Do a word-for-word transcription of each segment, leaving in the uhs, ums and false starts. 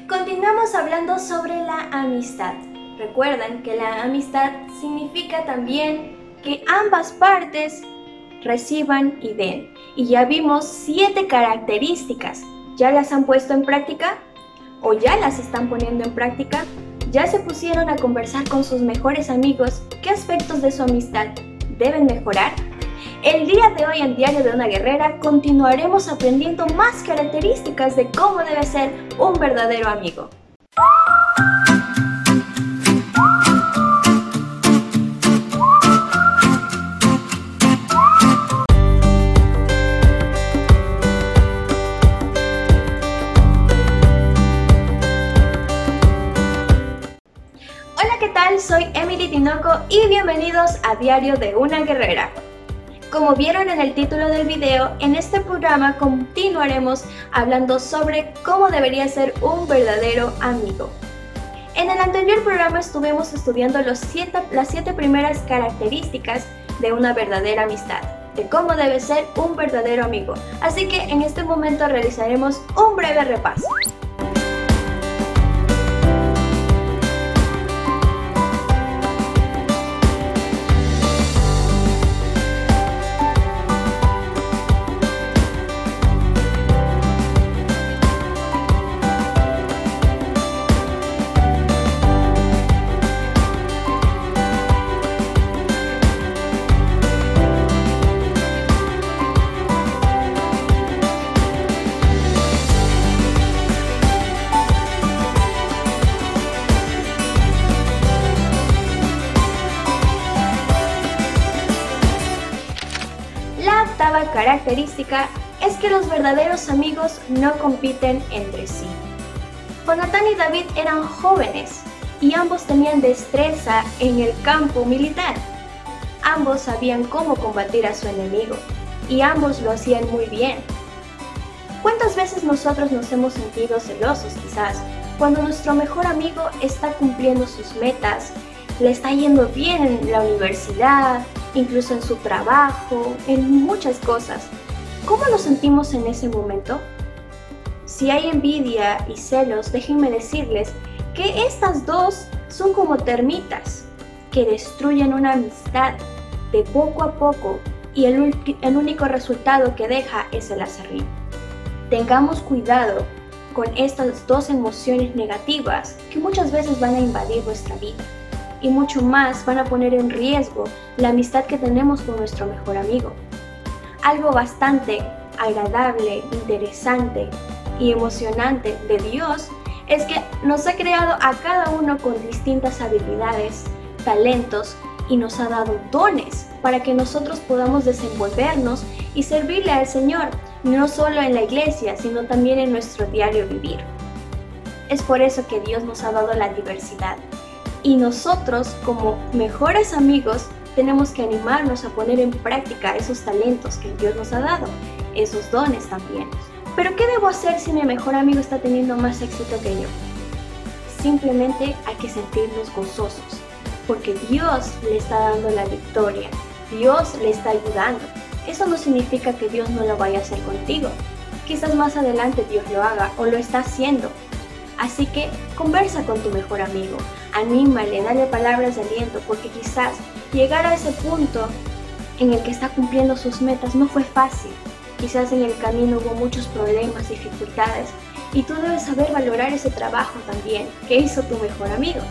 Continuamos hablando sobre la amistad. Recuerdan que la amistad significa también que ambas partes reciban y den. Y ya vimos siete características. ¿Ya las han puesto en práctica? ¿O ya las están poniendo en práctica? ¿Ya se pusieron a conversar con sus mejores amigos qué aspectos de su amistad deben mejorar? El día de hoy en Diario de una Guerrera continuaremos aprendiendo más características de cómo debe ser un verdadero amigo. Hola, ¿qué tal? Soy Emily Tinoco y bienvenidos a Diario de una Guerrera. Como vieron en el título del video, en este programa continuaremos hablando sobre cómo debería ser un verdadero amigo. En el anterior programa estuvimos estudiando los siete, las siete primeras características de una verdadera amistad, de cómo debe ser un verdadero amigo. Así que en este momento realizaremos un breve repaso. La octava característica es que los verdaderos amigos no compiten entre sí. Jonatán y David eran jóvenes y ambos tenían destreza en el campo militar. Ambos sabían cómo combatir a su enemigo y ambos lo hacían muy bien. ¿Cuántas veces nosotros nos hemos sentido celosos quizás cuando nuestro mejor amigo está cumpliendo sus metas, le está yendo bien en la universidad, incluso en su trabajo, en muchas cosas? ¿Cómo nos sentimos en ese momento? Si hay envidia y celos, déjenme decirles que estas dos son como termitas que destruyen una amistad de poco a poco y el, el único resultado que deja es el aserrío. Tengamos cuidado con estas dos emociones negativas que muchas veces van a invadir nuestra vida y mucho más van a poner en riesgo la amistad que tenemos con nuestro mejor amigo. Algo bastante agradable, interesante y emocionante de Dios es que nos ha creado a cada uno con distintas habilidades, talentos y nos ha dado dones para que nosotros podamos desenvolvernos y servirle al Señor, no solo en la iglesia, sino también en nuestro diario vivir. Es por eso que Dios nos ha dado la diversidad. Y nosotros, como mejores amigos, tenemos que animarnos a poner en práctica esos talentos que Dios nos ha dado, esos dones también. Pero ¿qué debo hacer si mi mejor amigo está teniendo más éxito que yo? Simplemente hay que sentirnos gozosos, porque Dios le está dando la victoria, Dios le está ayudando. Eso no significa que Dios no lo vaya a hacer contigo. Quizás más adelante Dios lo haga o lo está haciendo. Así que conversa con tu mejor amigo, anímale, dale palabras de aliento, porque quizás llegar a ese punto en el que está cumpliendo sus metas no fue fácil. Quizás en el camino hubo muchos problemas, dificultades, y tú debes saber valorar ese trabajo también que hizo tu mejor amigo.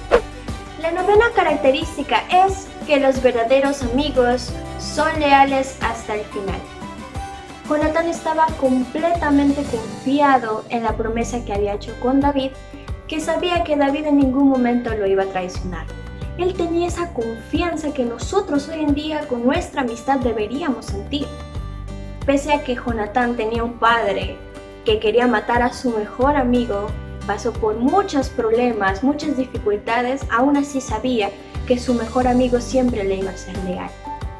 La novena característica es que los verdaderos amigos son leales hasta el final. Jonatán estaba completamente confiado en la promesa que había hecho con David, que sabía que David en ningún momento lo iba a traicionar. Él tenía esa confianza que nosotros hoy en día con nuestra amistad deberíamos sentir. Pese a que Jonatán tenía un padre que quería matar a su mejor amigo, pasó por muchos problemas, muchas dificultades, aún así sabía que su mejor amigo siempre le iba a ser leal.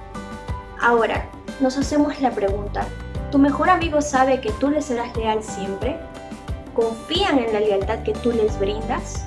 Ahora, nos hacemos la pregunta, ¿tu mejor amigo sabe que tú le serás leal siempre? ¿Confían en la lealtad que tú les brindas?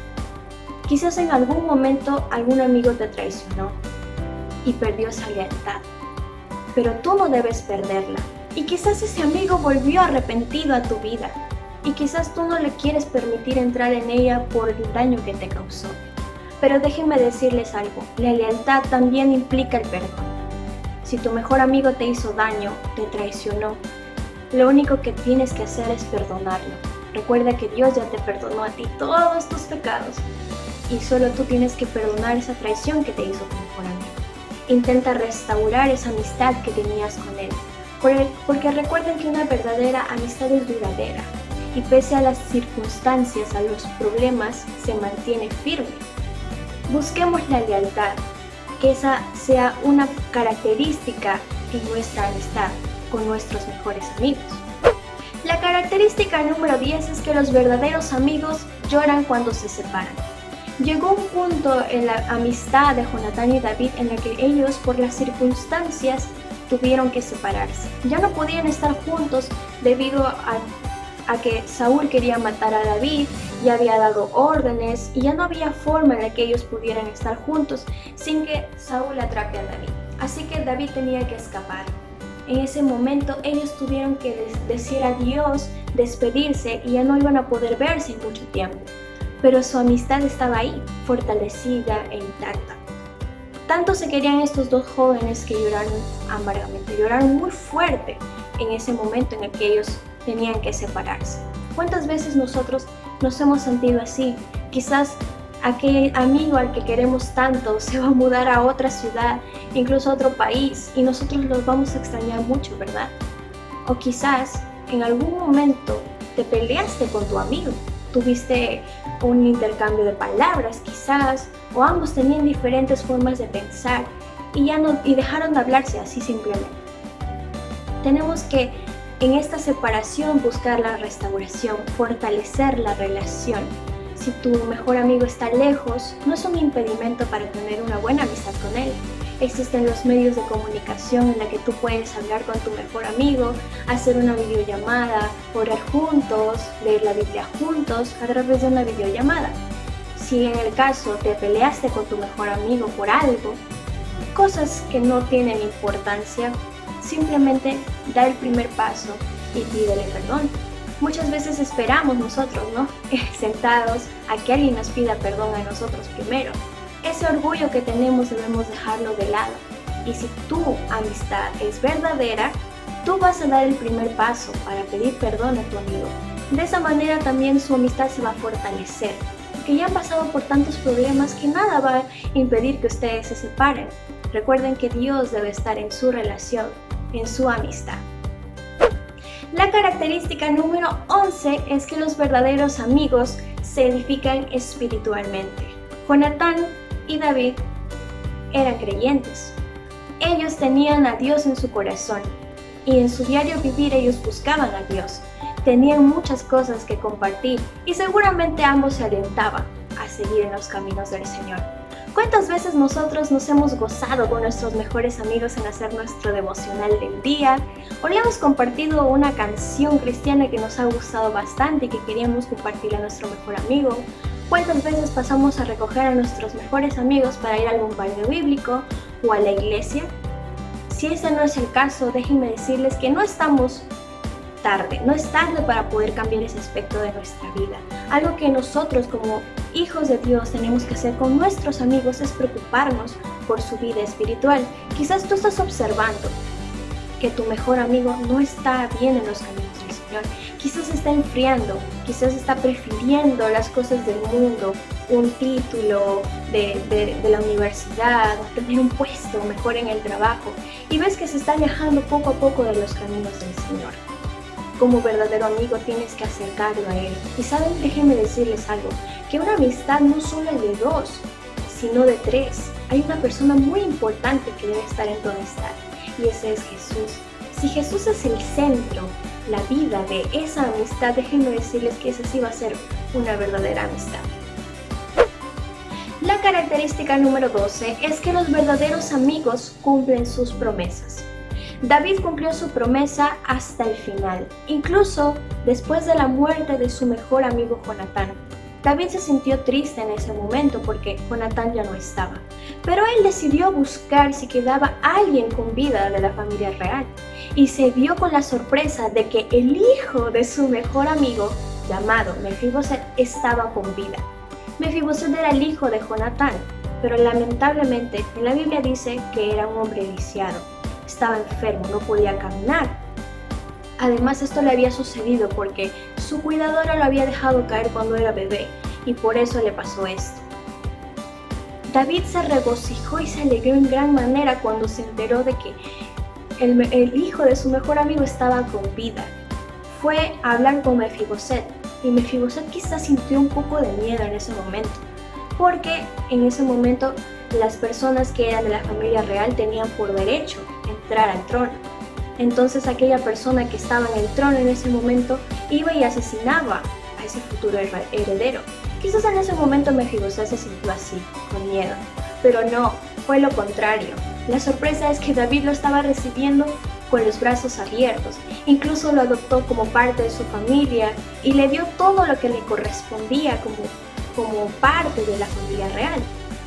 Quizás en algún momento algún amigo te traicionó y perdió esa lealtad, pero tú no debes perderla. Y quizás ese amigo volvió arrepentido a tu vida y quizás tú no le quieres permitir entrar en ella por el daño que te causó. Pero déjenme decirles algo, la lealtad también implica el perdón. Si tu mejor amigo te hizo daño, te traicionó, lo único que tienes que hacer es perdonarlo. Recuerda que Dios ya te perdonó a ti todos tus pecados y solo tú tienes que perdonar esa traición que te hizo tu mejor amigo. Intenta restaurar esa amistad que tenías con él, porque recuerden que una verdadera amistad es duradera y pese a las circunstancias, a los problemas, se mantiene firme. Busquemos la lealtad, que esa sea una característica en nuestra amistad con nuestros mejores amigos. La característica número diez es que los verdaderos amigos lloran cuando se separan. Llegó un punto en la amistad de Jonatán y David en la que ellos, por las circunstancias, tuvieron que separarse. Ya no podían estar juntos debido a, a que Saúl quería matar a David, ya había dado órdenes y ya no había forma en la que ellos pudieran estar juntos sin que Saúl atrape a David. Así que David tenía que escapar. En ese momento ellos tuvieron que decir adiós, despedirse y ya no iban a poder verse en mucho tiempo. Pero su amistad estaba ahí, fortalecida e intacta. Tanto se querían estos dos jóvenes que lloraron amargamente, lloraron muy fuerte en ese momento en el que ellos tenían que separarse. ¿Cuántas veces nosotros nos hemos sentido así? Quizás aquel amigo al que queremos tanto se va a mudar a otra ciudad, incluso a otro país, y nosotros los vamos a extrañar mucho, ¿verdad? O quizás en algún momento te peleaste con tu amigo, tuviste un intercambio de palabras quizás, o ambos tenían diferentes formas de pensar y ya no y dejaron de hablarse así simplemente. Tenemos que en esta separación buscar la restauración, fortalecer la relación. Si tu mejor amigo está lejos, no es un impedimento para tener una buena amistad con él. Existen los medios de comunicación en la que tú puedes hablar con tu mejor amigo, hacer una videollamada, orar juntos, leer la Biblia juntos a través de una videollamada. Si en el caso te peleaste con tu mejor amigo por algo, cosas que no tienen importancia, simplemente da el primer paso y pídele perdón. Muchas veces esperamos nosotros, ¿no? Sentados a que alguien nos pida perdón a nosotros primero. Ese orgullo que tenemos debemos dejarlo de lado. Y si tu amistad es verdadera, tú vas a dar el primer paso para pedir perdón a tu amigo. De esa manera también su amistad se va a fortalecer, porque ya han pasado por tantos problemas que nada va a impedir que ustedes se separen. Recuerden que Dios debe estar en su relación, en su amistad. La característica número once es que los verdaderos amigos se edifican espiritualmente. Jonatán y David eran creyentes. Ellos tenían a Dios en su corazón y en su diario vivir ellos buscaban a Dios. Tenían muchas cosas que compartir y seguramente ambos se alentaban a seguir en los caminos del Señor. ¿Cuántas veces nosotros nos hemos gozado con nuestros mejores amigos en hacer nuestro devocional del día? ¿O le hemos compartido una canción cristiana que nos ha gustado bastante y que queríamos compartir a nuestro mejor amigo? ¿Cuántas veces pasamos a recoger a nuestros mejores amigos para ir a algún baile bíblico o a la iglesia? Si ese no es el caso, déjenme decirles que no estamos tarde, no es tarde para poder cambiar ese aspecto de nuestra vida. Algo que nosotros como hijos de Dios tenemos que hacer con nuestros amigos es preocuparnos por su vida espiritual. Quizás tú estás observando que tu mejor amigo no está bien en los caminos del Señor. Quizás está enfriando, quizás está prefiriendo las cosas del mundo, un título de, de, de la universidad, tener un puesto mejor en el trabajo, y ves que se está alejando poco a poco de los caminos del Señor. Como verdadero amigo tienes que acercarlo a Él. Y saben, déjenme decirles algo, que una amistad no solo es de dos, sino de tres. Hay una persona muy importante que debe estar en tu amistad, y ese es Jesús. Si Jesús es el centro, la vida de esa amistad, déjenme decirles que esa sí va a ser una verdadera amistad. La característica número doce es que los verdaderos amigos cumplen sus promesas. David cumplió su promesa hasta el final, incluso después de la muerte de su mejor amigo Jonatán. David se sintió triste en ese momento porque Jonatán ya no estaba, pero él decidió buscar si quedaba alguien con vida de la familia real y se vio con la sorpresa de que el hijo de su mejor amigo llamado Mefiboset, estaba con vida. Mefiboset era el hijo de Jonatán, pero lamentablemente en la Biblia dice que era un hombre lisiado, estaba enfermo, no podía caminar. Además, esto le había sucedido porque su cuidadora lo había dejado caer cuando era bebé y por eso le pasó esto. David se regocijó y se alegró en gran manera cuando se enteró de que el, el hijo de su mejor amigo estaba con vida. Fue a hablar con Mefiboset y Mefiboset quizás sintió un poco de miedo en ese momento, porque en ese momento las personas que eran de la familia real tenían por derecho entrar al trono. Entonces aquella persona que estaba en el trono en ese momento iba y asesinaba a ese futuro heredero. Quizás en ese momento Mefiboset se sintió así, con miedo, pero no, fue lo contrario. La sorpresa es que David lo estaba recibiendo con los brazos abiertos, incluso lo adoptó como parte de su familia y le dio todo lo que le correspondía como, como parte de la familia real.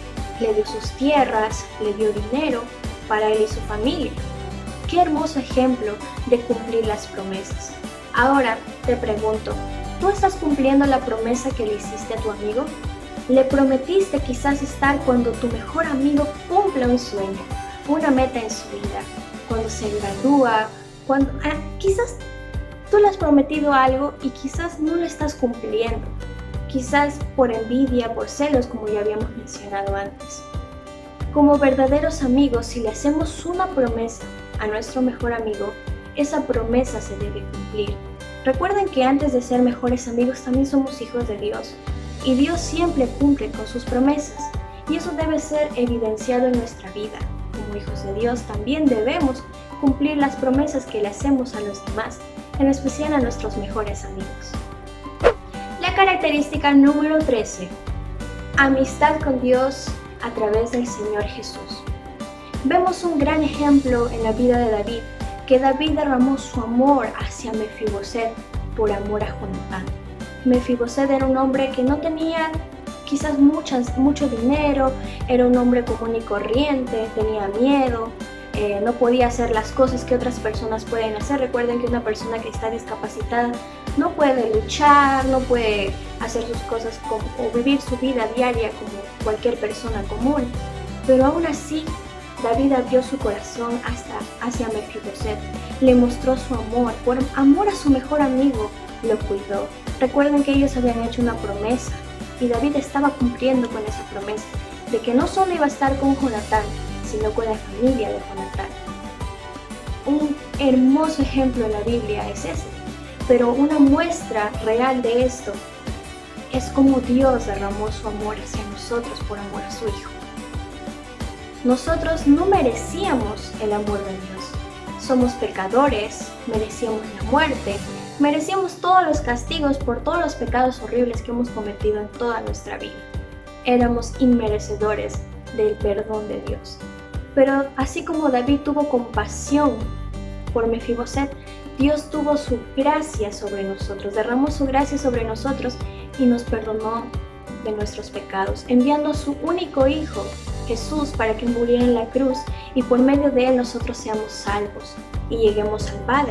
Le dio sus tierras, le dio dinero para él y su familia. Qué hermoso ejemplo de cumplir las promesas. Ahora te pregunto, ¿tú estás cumpliendo la promesa que le hiciste a tu amigo? Le prometiste quizás estar cuando tu mejor amigo cumpla un sueño, una meta en su vida, cuando se gradúa, cuando ah, quizás tú le has prometido algo y quizás no lo estás cumpliendo, quizás por envidia, por celos, como ya habíamos mencionado antes. Como verdaderos amigos, si le hacemos una promesa a nuestro mejor amigo, esa promesa se debe cumplir. Recuerden que antes de ser mejores amigos también somos hijos de Dios y Dios siempre cumple con sus promesas y eso debe ser evidenciado en nuestra vida. Como hijos de Dios también debemos cumplir las promesas que le hacemos a los demás, en especial a nuestros mejores amigos. La característica número trece. Amistad con Dios a través del Señor Jesús. Vemos un gran ejemplo en la vida de David, que David derramó su amor hacia Mefiboset por amor a Jonatán. Mefiboset era un hombre que no tenía quizás muchas, mucho dinero, era un hombre común y corriente, tenía miedo, eh, no podía hacer las cosas que otras personas pueden hacer. Recuerden que una persona que está discapacitada no puede luchar, no puede hacer sus cosas como, o vivir su vida diaria como cualquier persona común, pero aún así David abrió su corazón hasta hacia Mefiboset, le mostró su amor, por amor a su mejor amigo, lo cuidó. Recuerden que ellos habían hecho una promesa y David estaba cumpliendo con esa promesa de que no solo iba a estar con Jonatán, sino con la familia de Jonatán. Un hermoso ejemplo en la Biblia es ese, pero una muestra real de esto es como Dios derramó su amor hacia nosotros por amor a su Hijo. Nosotros no merecíamos el amor de Dios. Somos pecadores, merecíamos la muerte, merecíamos todos los castigos por todos los pecados horribles que hemos cometido en toda nuestra vida. Éramos inmerecedores del perdón de Dios. Pero así como David tuvo compasión por Mefiboset, Dios tuvo su gracia sobre nosotros, derramó su gracia sobre nosotros y nos perdonó de nuestros pecados, enviando a su único Hijo, Jesús, para que muriera en la cruz y por medio de él nosotros seamos salvos y lleguemos al Padre.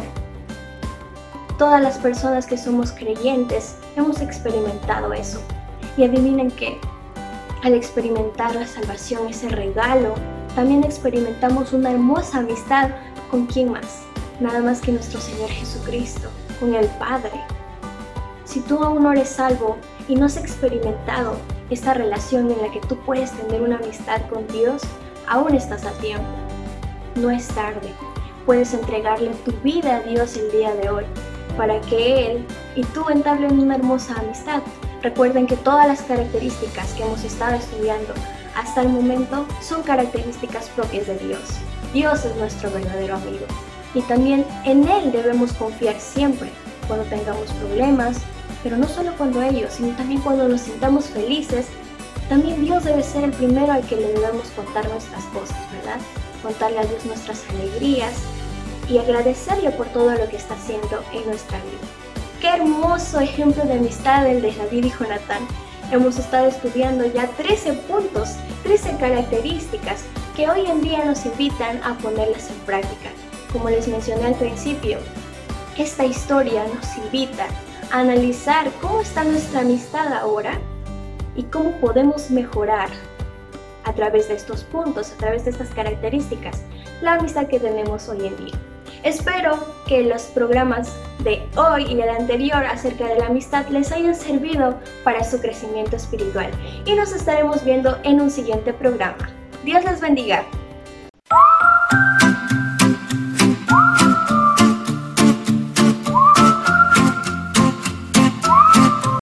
Todas las personas que somos creyentes hemos experimentado eso. Y adivinen qué, al experimentar la salvación, ese regalo, también experimentamos una hermosa amistad con quién más, nada más que nuestro Señor Jesucristo, con el Padre. Si tú aún no eres salvo y no has experimentado esta relación en la que tú puedes tener una amistad con Dios, aún estás a tiempo. No es tarde. Puedes entregarle tu vida a Dios el día de hoy para que Él y tú entablen una hermosa amistad. Recuerden que todas las características que hemos estado estudiando hasta el momento son características propias de Dios. Dios es nuestro verdadero amigo y también en Él debemos confiar siempre cuando tengamos problemas, pero no solo cuando ellos, sino también cuando nos sintamos felices. También Dios debe ser el primero al que le debemos contar nuestras cosas, ¿verdad? Contarle a Dios nuestras alegrías y agradecerle por todo lo que está haciendo en nuestra vida. ¡Qué hermoso ejemplo de amistad el de David y Jonatán! Hemos estado estudiando ya trece puntos, trece características que hoy en día nos invitan a ponerlas en práctica. Como les mencioné al principio, esta historia nos invita analizar cómo está nuestra amistad ahora y cómo podemos mejorar a través de estos puntos, a través de estas características, la amistad que tenemos hoy en día. Espero que los programas de hoy y el anterior acerca de la amistad les hayan servido para su crecimiento espiritual y nos estaremos viendo en un siguiente programa. Dios les bendiga.